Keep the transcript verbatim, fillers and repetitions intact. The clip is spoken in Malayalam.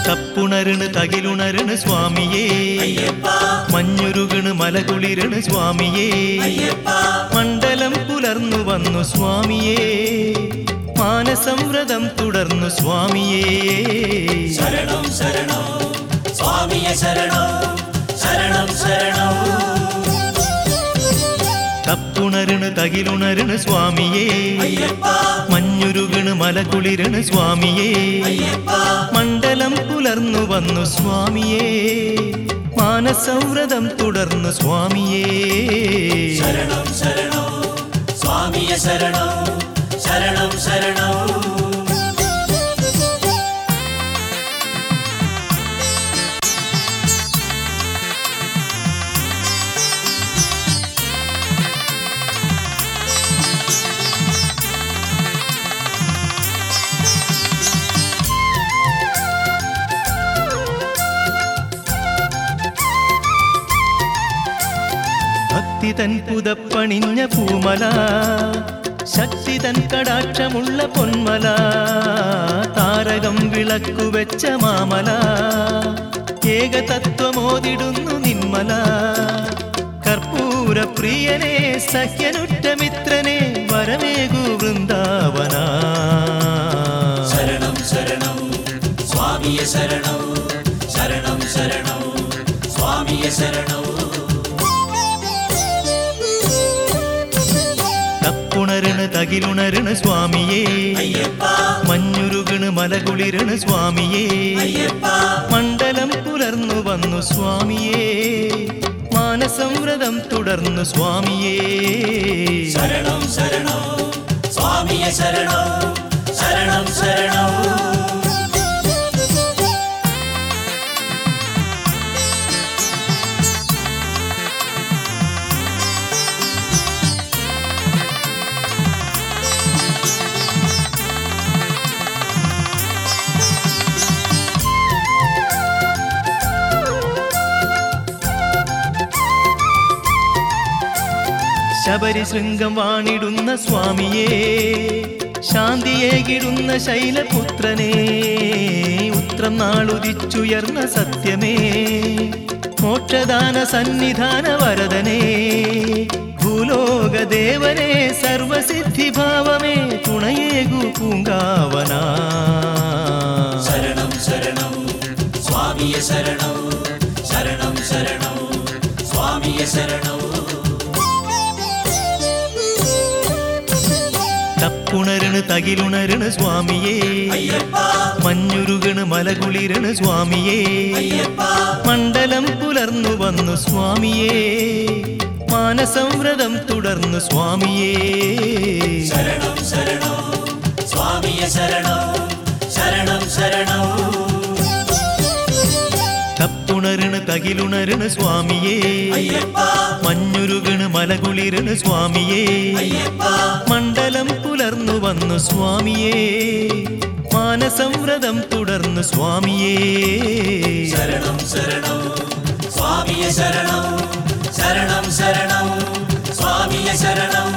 തപ്പുണരണ് തകിലുണരണ് സ്വാമിയേ മഞ്ഞുരുകണ് മലകുളിരണ് സ്വാമിയേ മണ്ഡലം പുലർന്നു വന്നു സ്വാമിയേ മാനസം വ്രതം തുടർന്നു സ്വാമിയേ ശരണം ശരണം സ്വാമിയേ ശരണം ശരണം ശരണം തപ്പുണരണ് തകിലുണരണ് സ്വാമിയേ മഞ്ഞുരുകണ് മലകുളിരണ് സ്വാമിയേ മണ്ഡലം പുലർന്നു വന്നു സ്വാമിയേ മാനസം വ്രതം തുടർന്നു സ്വാമിയേ ശരണം ശരണം സ്വാമിയേ ശരണം ശരണം ശരണം ഭക്തി തൻ പുതപ്പണിഞ്ഞ പൂമല ശക്തി തൻ കടാക്ഷമുള്ള പൊന്മല താരകം വിളക്കുവെച്ച മാമല ഏകതത്വമോതിടുന്നു നിന്മല കർപ്പൂര പ്രിയനെ സഖ്യനുറ്റ മിത്രനെ വരമേകു വൃന്ദാവന ശരണം ശരണം സ്വാമിയേ ശരണം ശരണം ശരണം സ്വാമിയേ ശരണം തപ്പുണരണ് തകിലുണരണ് സ്വാമിയേ മഞ്ഞുരുകണ് മലകുളിരണ് സ്വാമിയേ മണ്ഡലം പുലർന്നു വന്നു സ്വാമിയേ മാനസം വ്രതം തുടർന്നു സ്വാമിയേ ശരണം ശരണം സ്വാമിയേ ശരണം ശരണം ശരണം ശബരി ശൃംഗം വാണിടുന്ന സ്വാമിയേ ശാന്തിയേകിടുന്ന ശൈലപുത്രനേ ഉത്രം നാളുദിച്ചുയർന്ന സത്യമേ മോക്ഷദാന സന്നിധാന വരദനേ ഭൂലോകദേവനേ സർവസിദ്ധിഭാവമേ തുണയേകു പൂങ്കാവന ശരണം ശരണം സ്വാമിയേ ശരണം ശരണം ശരണം സ്വാമിയേ ശരണം തപ്പുണരണ് തകിലുണരണ് സ്വാമിയേ മഞ്ഞുരുകണ് മലകുളിരണ് സ്വാമിയേ മണ്ഡലം പുലർന്നു വന്നു സ്വാമിയേ മാനസം വ്രതം തുടർന്നു സ്വാമിയേ ശരണം ശരണം സ്വാമിയേ ശരണം ശരണം ശരണം തപ്പുണരണ് തകിലുണരണ് സ്വാമിയേ മഞ്ഞുരുകണ് മലകുളിരണ് സ്വാമിയേ മണ്ഡലം പുലർന്നു വന്നു സ്വാമിയേ മാനസം വ്രതം തുടർന്നു സ്വാമിയേ ശരണം ശരണം സ്വാമിയേ ശരണം ശരണം ശരണം സ്വാമിയേ ശരണം